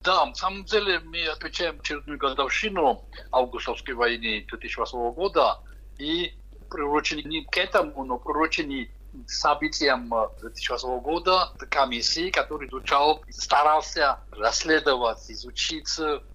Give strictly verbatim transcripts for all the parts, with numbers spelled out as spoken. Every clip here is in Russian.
Да, на самом деле мы отмечаем очередную годовщину августовской войны две тысячи восьмого года и приурочены не к этому, но приурочены событиям две тысячи восьмого года комиссии, который изучал, старался расследовать, изучить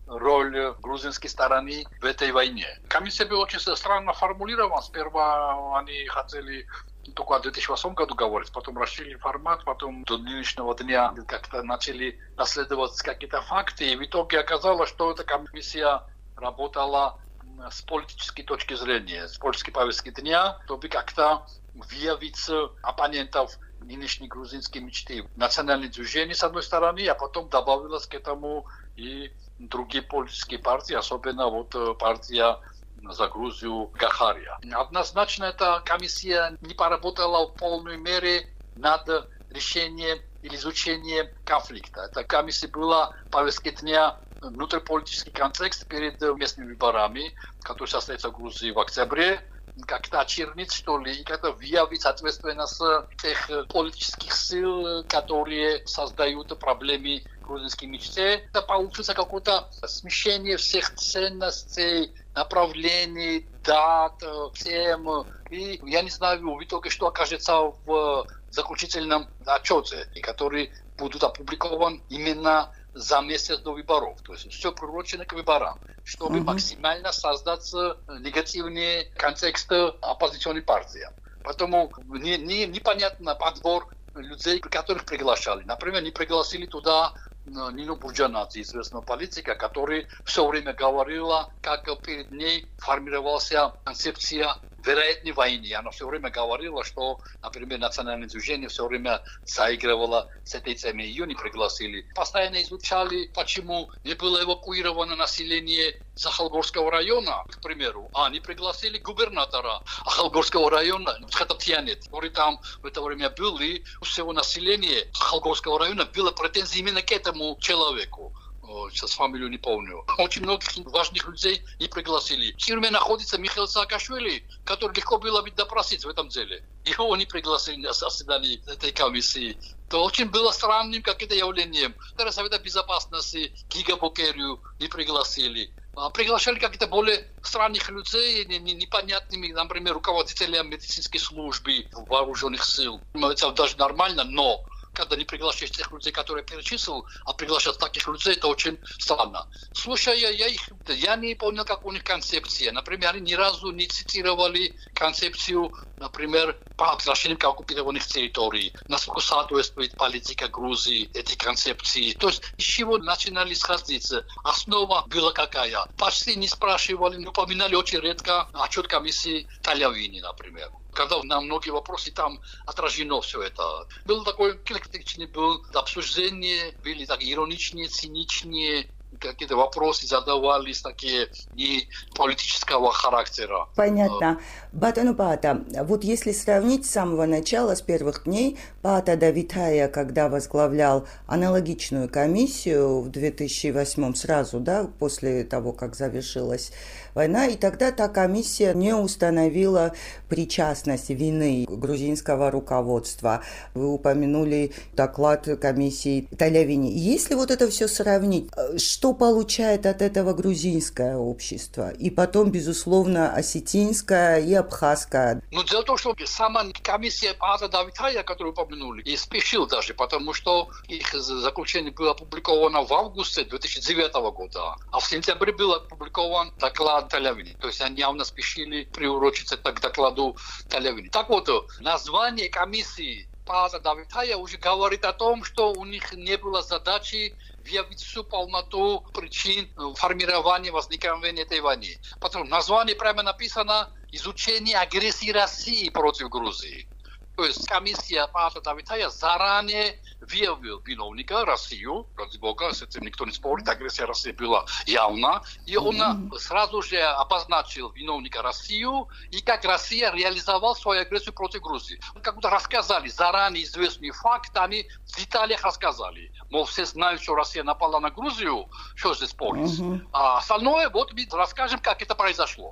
роль грузинской стороны в этой войне. Комиссия была очень странно формулирована. Сперва они хотели только о две тысячи восьмом году говорить, потом расширили формат, потом до нынешнего дня как-то начали расследовать какие-то факты. И в итоге оказалось, что эта комиссия работала с политической точки зрения, с политической повестки дня, чтобы как-то выявить оппонентов нынешней грузинской мечты. Национальное движение, с одной стороны, а потом добавилось к этому и другие политические партии, особенно вот партия за Грузию Гахария. Однозначно эта комиссия не поработала в полной мере над решением или изучением конфликта. Эта комиссия была в повестке дня внутриполитический контекст перед местными выборами, которые состоятся в Грузии в октябре, как-то очернить, что ли, и как-то выявить, соответственно, с тех политических сил, которые создают проблемы грузинской мечте. Это получится какое-то смещение всех ценностей, направлений, дат, тем. И я не знаю, в итоге, что окажется в заключительном отчете, который будут опубликован именно за месяц до выборов. То есть все приурочено к выборам, чтобы mm-hmm. максимально создать негативный контекст оппозиционной партии. Поэтому не, не, непонятно подбор людей, которых приглашали. Например, не пригласили туда Нину Бурджанадзе, известного политика, который все время говорила, как перед ней формировалась концепция вероятной войны. Она все время говорила, что, например, национальное движение все время заигрывало с этой темой. Ее не пригласили. Постоянно изучали, почему не было эвакуировано население Захалгорского района, к примеру. А не пригласили губернатора Ахалгорского района, Хататьянет, который там в это время был, и у всего населения Ахалгорского района было претензии именно к этому человеку. Сейчас фамилию не помню. Очень многих важных людей не пригласили. В тюрьме находится Михаил Саакашвили, который легко было бы допросить в этом деле. Его не пригласили на заседание этой комиссии. То очень было странным каким-то явлением. Совета безопасности Гига Бокерию не пригласили. А приглашали каких-то более странных людей, непонятными, например, руководителя медицинской службы вооруженных сил. Это даже нормально, но когда не приглашаешь тех людей, которые перечислил, а приглашать таких людей, это очень странно. Слушая я их, я не понял, как у них концепция. Например, они ни разу не цитировали концепцию, например, по возвращению к оккупированных территорий. Насколько соответствует политика Грузии этой концепции. То есть, из чего начинали сходиться. Основа была какая? Почти не спрашивали, не упоминали очень редко отчет комиссии Талявини, например. Когда на многие вопросы там отражено все это. Был такой эклектичный был обсуждение, были так ироничные, циничные, какие-то вопросы задавались такие не политического характера. Понятно. Батану Паата, вот если сравнить с самого начала, с первых дней, Паата Давитая, когда возглавлял аналогичную комиссию в две тысячи восьмом, сразу, да, после того, как завершилась война, и тогда та комиссия не установила причастность вины грузинского руководства. Вы упомянули доклад комиссии Талявини. Если вот это все сравнить, что получает от этого грузинское общество? И потом, безусловно, осетинское и абхазское. Ну, дело в том, что сама комиссия Паата Давитая, которую упомянули, и спешил даже, потому что их заключение было опубликовано в августе две тысячи девятого года, а в сентябре был опубликован доклад Талявини. То есть они явно спешили приурочиться к докладу Талявини. Так вот, название комиссии Паата Давитая уже говорит о том, что у них не было задачи выявить всю полноту причин формирования, возникновения этой войны. Потом название прямо написано «Изучение агрессии России против Грузии». То есть комиссия Паата Давитая заранее выявил виновника Россию, ради бога, с этим никто не спорит, агрессия России была явна, и он mm-hmm. сразу же обозначил виновника Россию, и как Россия реализовала свою агрессию против Грузии. Как будто рассказали заранее известный факт, они в деталях рассказали. Мол, все знают, что Россия напала на Грузию, что здесь спорить. Mm-hmm. А остальное, вот мы расскажем, как это произошло.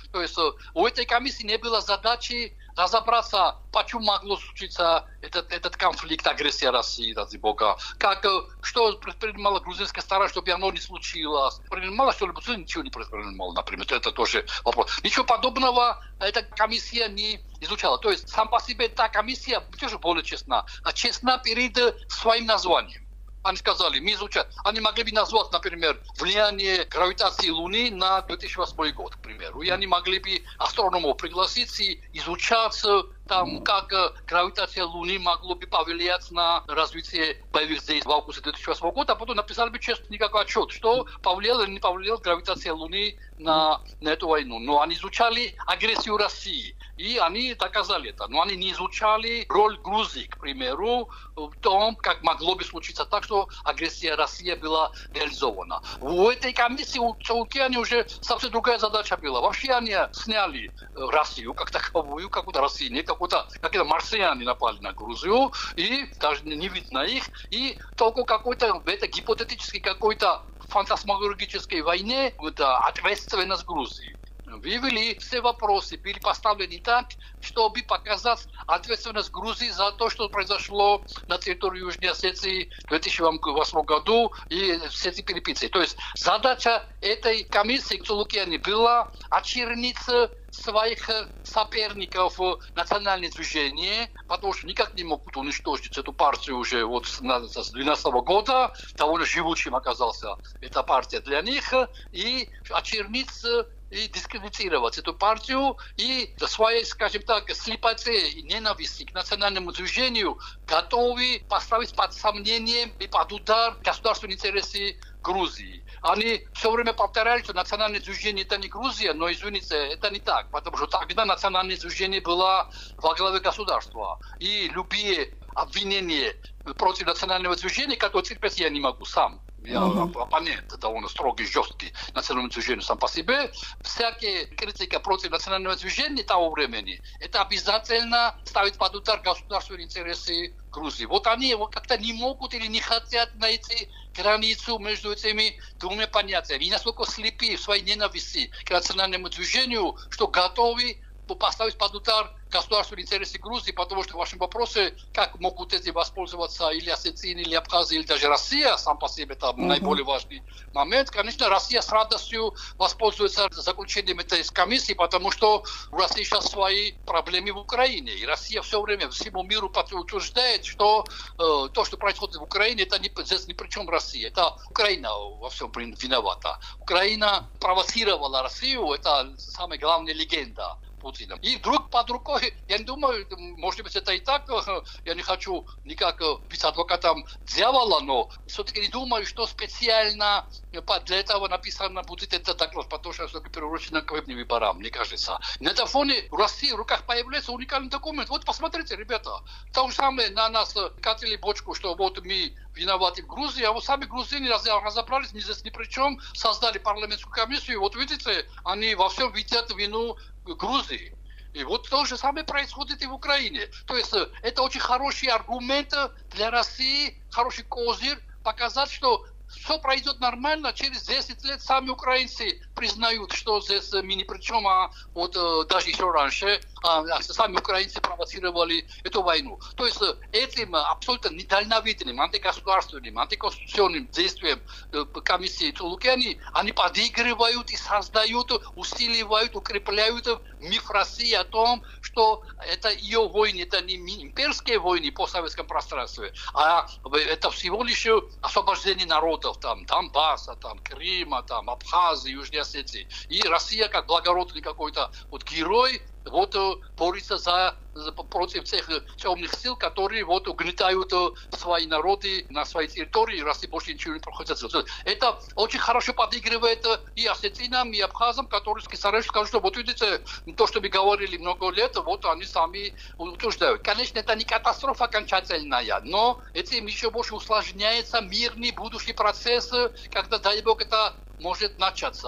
То есть у этой комиссии не было задачи разобраться, почему могло случиться этот, этот конфликт, агрессия России, ради бога. Как, что предпринимала грузинская сторона, чтобы оно не случилось. Принимала, что ли, ничего не предпринимала, например. Это тоже вопрос. Ничего подобного эта комиссия не изучала. То есть, сам по себе эта комиссия тоже более честна. А честна перед своим названием. Они сказали, мы изучаем. Они могли бы назвать, например, влияние гравитации Луны на две тысячи восьмой год, к примеру. И они могли бы астрономов пригласить и изучать, там, как гравитация Луны могло бы повлиять на развитие боевых действий в августе две тысячи восьмого года, а потом написали бы честно никакой отчет, что повлияла или не повлияла гравитация Луны на, на эту войну. Но они изучали агрессию России. И они доказали это. Но они не изучали роль Грузии, к примеру, в том, как могло бы случиться так, что агрессия России была реализована. У этой комиссии, у Цолукяни уже совсем другая задача была. Вообще они сняли Россию как таковую, какую-то Россию, не какую-то, какие-то марсиане напали на Грузию, и даже не видно их, и только какой-то, в этой гипотетической какой-то фантасмагорической войне, это ответственность Грузии. Вывели все вопросы, были поставлены так, чтобы показать ответственность Грузии за то, что произошло на территории Южной Осетии в две тысячи восьмом году и все эти перипетии. То есть задача этой комиссии Цолукяни была очернить своих соперников в национальное движение, потому что никак не могут уничтожить эту партию уже вот с две тысячи двенадцатого года, довольно живучим оказался эта партия для них, и очернить и дискредитировать эту партию, и своей, скажем так, слепоте и ненависти к национальному движению готовы поставить под сомнение и под удар государственные интересы Грузии. Они все время повторяли, что национальное движение это не Грузия, но, извините, это не так, потому что тогда национальное движение было во главе государства. И любые обвинения против национального движения, которые терпеть я не могу сам. Я uh-huh. оппонент, довольно строгий, жесткий национальное движение сам по себе. Всякая критика против национального движения того времени, это обязательно ставит под удар государственные интересы Грузии. Вот они вот как-то не могут или не хотят найти границу между этими двумя понятиями. И насколько слепы в своей ненависти к национальному движению, что готовы поставить под удар государственные интересы Грузии, потому что в вашем вопросе, как могут этим воспользоваться или Осетия, или Абхазия, или даже Россия, сам по себе это uh-huh. наиболее важный момент. Конечно, Россия с радостью воспользуется заключением этой комиссии, потому что у России сейчас свои проблемы в Украине. И Россия все время всему миру утверждает, что э, то, что происходит в Украине, это не, здесь ни при чем Россия. Это Украина во всем виновата. Украина провоцировала Россию, это самая главная легенда Путина. И вдруг под рукой, я не думаю, может быть, это и так, я не хочу никак быть адвокатом дьявола, но все-таки не думаю, что специально для этого написано будет этот доклад, потому что все-таки приурочено к выборам, мне кажется. На этом фоне в России в руках появляется уникальный документ. Вот посмотрите, ребята, то же самое на нас катили бочку, что вот мы виноваты в Грузии, а вот сами грузины разобрались, ни здесь ни при чем, создали парламентскую комиссию, и вот видите, они во всем видят вину Грузии. И вот то же самое происходит и в Украине. То есть это очень хороший аргумент для России, хороший козырь, показать, что все пройдет нормально, через десять лет сами украинцы признают, что здесь мы ни при чем, а вот даже еще раньше а, сами украинцы провоцировали эту войну. То есть этим абсолютно недальновидным, антигосударственным, антиконституционным действием комиссии Цолукяни они подыгрывают и создают, усиливают, укрепляют миф России о том, что это ее войны, это не имперские войны по советском пространстве, а это всего лишь освобождение народа. Там, Донбасса, там, Крыма, там, Абхазии, Южной Осетии. И Россия, как благородный какой-то вот герой, вот борется за, за, против тех темных сил, которые вот угнетают свои народы на своей территории, Россия больше ничего не проходит. Это очень хорошо подыгрывает и осетинам, и абхазам, которые скажут, что вот видите, то, что мы говорили много лет, вот они сами утверждают. Конечно, это не катастрофа окончательная, но этим еще больше усложняется мирный будущий процесс, когда, дай бог, это может начаться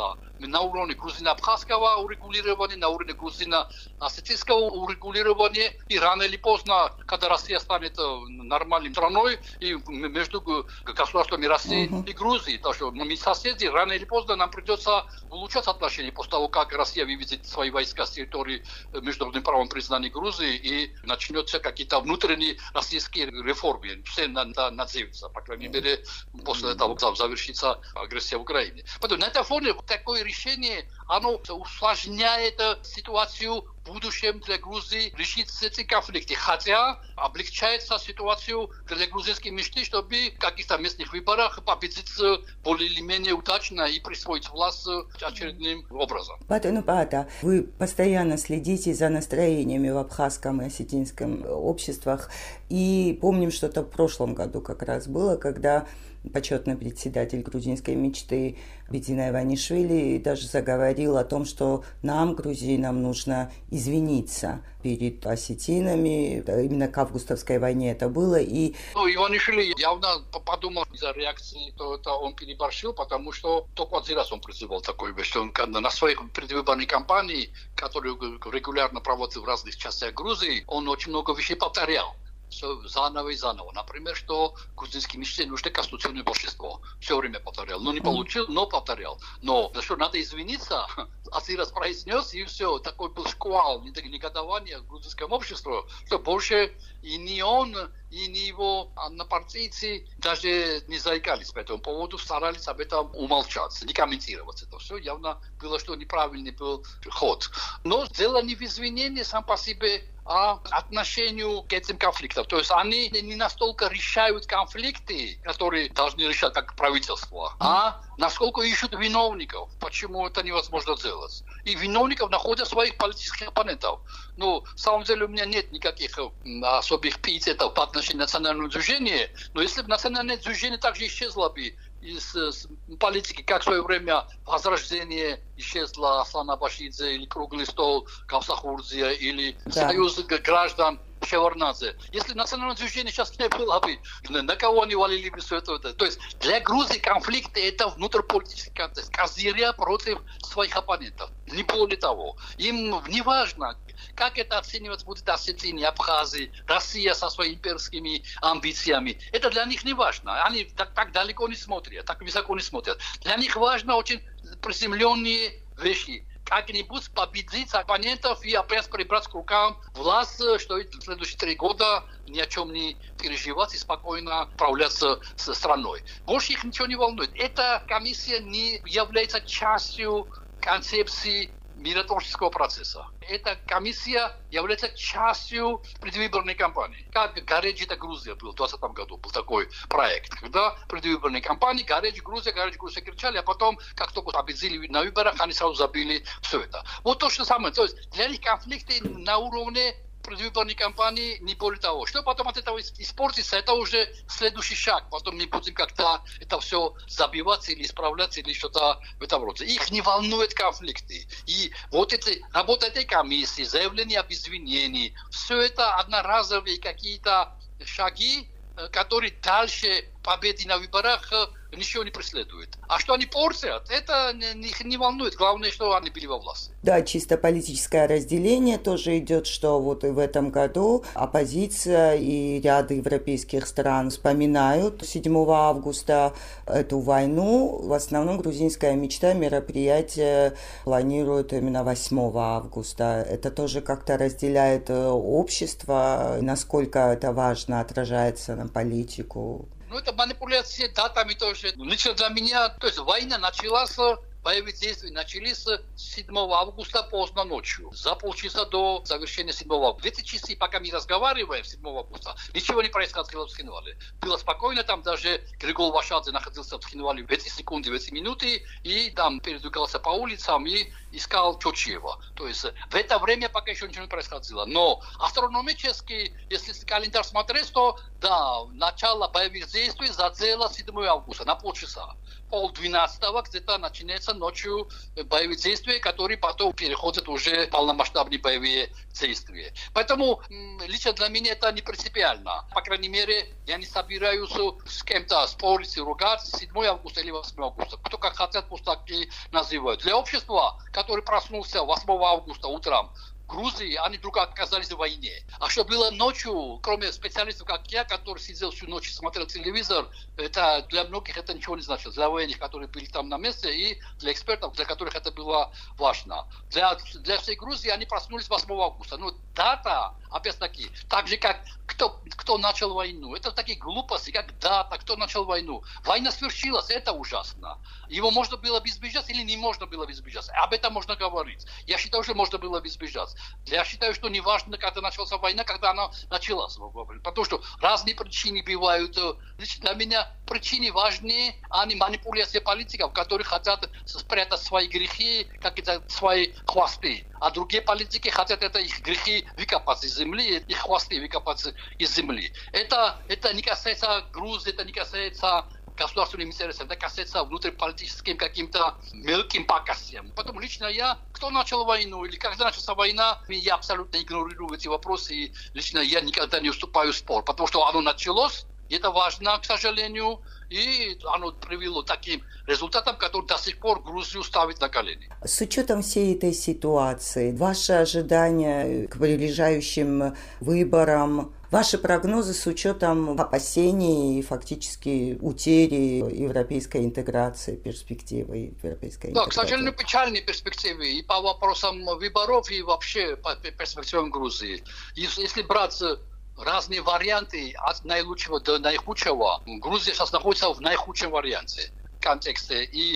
на уровне грузино-абхазского урегулирования, на уровне грузино-осетинского урегулирования. И рано или поздно, когда Россия станет нормальной страной, и между государствами России uh-huh. и Грузии, так что мы соседи, рано или поздно нам придется улучшать отношения после того, как Россия выведет свои войска с территории международным правом признания Грузии и начнется какие-то внутренние российские реформы. Все надеются, по крайней мере, после этого завершится агрессия в Украине. Поэтому на этом фоне такое решение, оно усложняет ситуацию в будущем для Грузии решить эти конфликты. Хотя облегчается ситуацию для грузинских мечты, чтобы в каких-то местных выборах победить более или менее удачно и присвоить власть очередным образом. Патану Пата, вы постоянно следите за настроениями в абхазском и осетинском обществах. И помним, что это в прошлом году как раз было, когда почетный председатель грузинской мечты Бедина Иванишвили даже заговорил о том, что нам, грузинам, нужно извиниться перед осетинами. Именно к августовской войне это было. И... Ну, Иванишвили явно подумал из-за реакции, то это он переборщил, потому что только один раз он призывал такой вещь, что он на своей предвыборной кампании, которую регулярно проводил в разных частях Грузии, он очень много вещей повторял. Все заново и заново. Например, что грузинские мечты нужно конституционное большинство. Все время повторял. Но не получил, но повторял. Но за что надо извиниться, один раз произнес, и все. Такой был шквал негодования в грузинском обществе, что больше и не он, и не его однопартийцы даже не заикались по этому поводу, старались об этом умолчать, не комментировать это все. Явно было, что неправильный был ход. Но дело не в извинении сам по себе, а отношению к этим конфликтам. То есть они не настолько решают конфликты, которые должны решать как правительство, а насколько ищут виновников, почему это невозможно делать. И виновников находят своих политических оппонентов. Ну, на самом деле у меня нет никаких особых эпитетов по отношению к национальному движению, но если бы национальное движение также исчезло бы из политики, как в свое время Возрождение исчезло Аслана Башидзе, или Круглый стол Кавсахурдзе, или да. Союз граждан Шеварнадзе. Если национальное движение сейчас не было бы, на кого они валили бы все это? То есть для Грузии конфликты это внутриполитический контекст. Козыря против своих оппонентов. Не более того. Им не важно, как это оценивать будет Осетия, Абхазия, Россия со своими имперскими амбициями. Это для них не важно. Они так, так далеко не смотрят, так высоко не смотрят. Для них важно очень приземленные вещи. Как-нибудь победить оппонентов и опять прибрать к рукам власть, что в следующие три года ни о чем не переживать и спокойно управляться с страной. Больше их ничего не волнует. Эта комиссия не является частью концепции миротворческого процесса. Эта комиссия является частью предвыборной кампании. Как «Горечь» это Грузия был в двадцатом году, был такой проект. Когда предвыборной кампании «Горечь Грузия», «Горечь Грузия» кричали, а потом, как только победили на выборах, они сразу забили все это. Вот то же самое. То есть для них конфликты на уровне предвыборной кампании, не более того. Что потом от этого испортится, это уже следующий шаг. Потом мы будем как-то это все забивать или исправлять, или что-то в этом роде. Их не волнуют конфликты. И вот эти, работа этой комиссии, заявление об извинении, все это одноразовые какие-то шаги, которые дальше победы на выборах ничего не преследует. А что они портят, это их не волнует. Главное, что они были во власти. Да, чисто политическое разделение тоже идет, что вот и в этом году оппозиция и ряд европейских стран вспоминают седьмого августа эту войну. В основном грузинская мечта мероприятие планирует именно восьмого августа. Это тоже как-то разделяет общество, насколько это важно отражается на политику. Ну, это манипуляция датами тоже. Лично для меня, то есть война началась, боевые действия начались седьмого августа поздно ночью, за полчаса до завершения седьмого августа. В эти часы, пока мы разговариваем седьмого августа, ничего не происходило в Схинвале. Было спокойно, там даже Григол Вашадзе находился в Схинвале в эти секунды, в эти минуты, и там передвигался по улицам и искал Чочева. То есть в это время пока еще ничего не происходило. Но астрономически, если календарь смотреть, то да, начало боевых действий задело седьмого августа на полчаса. Пол двенадцатого где-то начинается начинаются ночью боевые действия, которые потом переходят уже в полномасштабные боевые действия. Поэтому лично для меня это не принципиально. По крайней мере, я не собираюсь с кем-то спорить и ругаться седьмого августа или восьмого августа. Кто как хотят, пусть так и называют. Для общества, который проснулся восьмого августа утром, Грузии, они вдруг оказались в войне. А что было ночью, кроме специалистов, как я, который сидел всю ночь и смотрел телевизор, это для многих это ничего не значило. Для военных, которые были там на месте, и для экспертов, для которых это было важно. Для, для всей Грузии они проснулись восьмого августа. Но дата, опять-таки, так же, как кто, кто начал войну. Это такие глупости, как дата, кто начал войну. Война свершилась, это ужасно. Его можно было избежать или не можно было избежать. Об этом можно говорить. Я считаю, что можно было избежать. Я считаю, что не важно, когда началась война, когда она началась. Потому что разные причины бывают. Для меня причины важнее, а не манипуляция политиков, которые хотят спрятать свои грехи, какие-то свои хвосты. А другие политики хотят это их грехи выкопать из земли, их хвосты выкопать из земли. Это, это не касается Грузии, это не касается государственным интересам, это касается внутриполитическим каким-то мелким пакостям. Потом лично я, кто начал войну или когда началась война, я абсолютно игнорирую эти вопросы, и лично я никогда не уступаю в спор, потому что оно началось, и это важно, к сожалению, и оно привело к таким результатам, которые до сих пор Грузию ставят на колени. С учетом всей этой ситуации, ваши ожидания к приближающим выборам, ваши прогнозы с учетом опасений и фактически утери европейской интеграции, перспективы европейской интеграции? Да, к сожалению, печальные перспективы и по вопросам выборов, и вообще по перспективам Грузии. Если брать разные варианты от наилучшего до наихудшего, Грузия сейчас находится в наихудшем варианте контексте и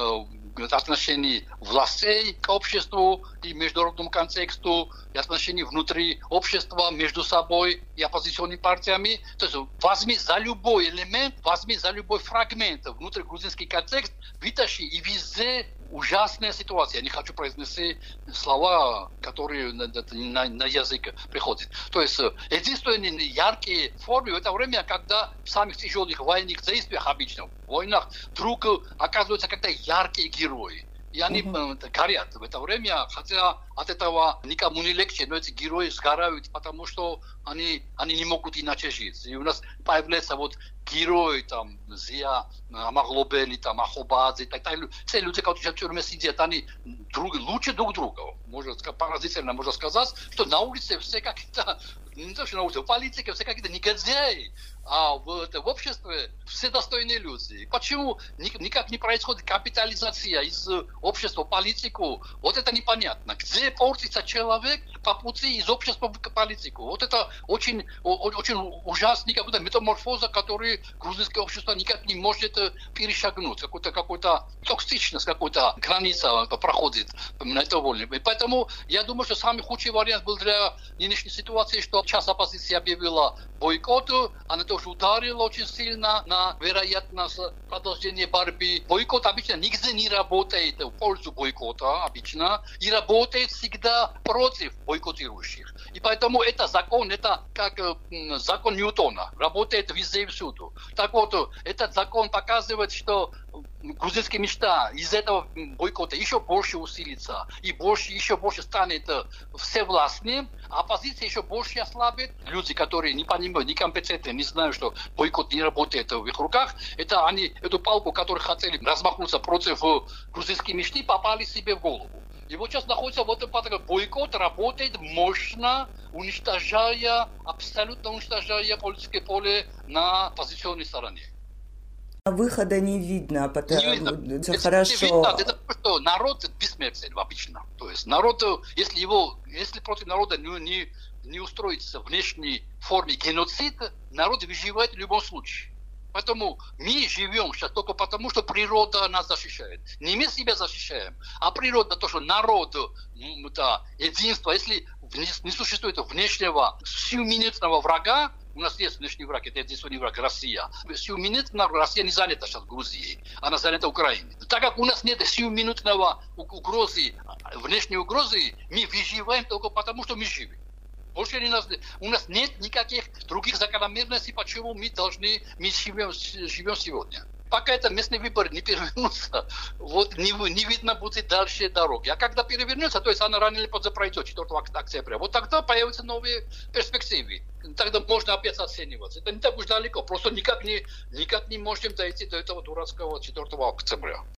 э, отношений властей к обществу и международному контексту, и отношений внутри общества между собой и оппозиционными партиями. То есть возьми за любой элемент, возьми за любой фрагмент внутригрузинский контекст, вытащи, и везде ужасная ситуация. Я не хочу произнести слова, которые на, на, на язык приходят. То есть единственные яркие формы в это время, когда в самых тяжелых военных действиях, обычно в войнах, вдруг оказываются как-то яркие герои. И они mm-hmm. горят в это время, хотя от этого никому не легче, но эти герои сгорают, потому что они, они не могут иначе жить. И у нас появляются вот герои, там, Зия, Амаглобели, там, Ахобадзе, так далее. Все люди, которые в тюрьме сидят, они друг, лучше друг друга. Можно, поразительно можно сказать, что на улице все как-то, не то, что на улице, в политике все какие-то негодяи, а в, в обществе все достойные люди. Почему никак не происходит капитализация из общества в политику? Вот это непонятно. Где портится человек по пути из общества в политику? Вот это очень, очень ужасная какая-то метаморфоза, которую грузинское общество никак не может перешагнуть. Какой-то, какой-то токсичность, какая-то граница проходит на это воле. Поэтому я думаю, что самый худший вариант был для нынешней ситуации, что часть оппозиции объявила бойкот, она тоже ударила очень сильно на вероятность продолжения борьбы. Бойкот обычно нигде не работает в пользу бойкота, обычно, и работает всегда против бойкотирующих. И поэтому это закон, это как м, закон Ньютона, работает везде и всюду. Так вот, этот закон показывает, что грузинские места из этого бойкота еще больше усилится, и больше, еще больше станет всевластным, а оппозиция еще больше ослабит. Люди, которые не понимают, некомпетентны, не знают, что бойкот не работает в их руках, это они эту палку, которую хотели размахнуться против грузинских мечты, попали себе в голову. И вот сейчас находится вот этот бойкот, работает мощно, уничтожая, абсолютно уничтожая политическое поле на оппозиционной стороне. Выхода не видно, потому не видно. Это хорошо. Видно, это что народ бессмертен обычно. То есть народ, если его, если против народа не, не, не устроится в внешней форме геноцид, народ выживает в любом случае. Поэтому мы живем сейчас только потому, что природа нас защищает. Не мы себя защищаем, а природа, то, что народ, это единство, если не существует внешнего сиюминутного врага, у нас есть внешний враг, это единственный враг, Россия. Сиюминутно Россия не занята сейчас Грузией, она занята Украиной. Так как у нас нет сиюминутного угрозы, внешней угрозы, мы выживаем только потому, что мы живем. Больше не нас, у нас нет никаких других закономерностей, почему мы должны, мы живем, живем сегодня. пока это местный выбор не перевернутся, вот не, не видно будет дальше дороги. А когда перевернется, то есть она рано или поздно пройдет четвёртого октября, вот тогда появятся новые перспективы. Тогда можно опять оцениваться. Это не так уж далеко. Просто никак не, никак не можем дойти до этого дурацкого четвёртого октября.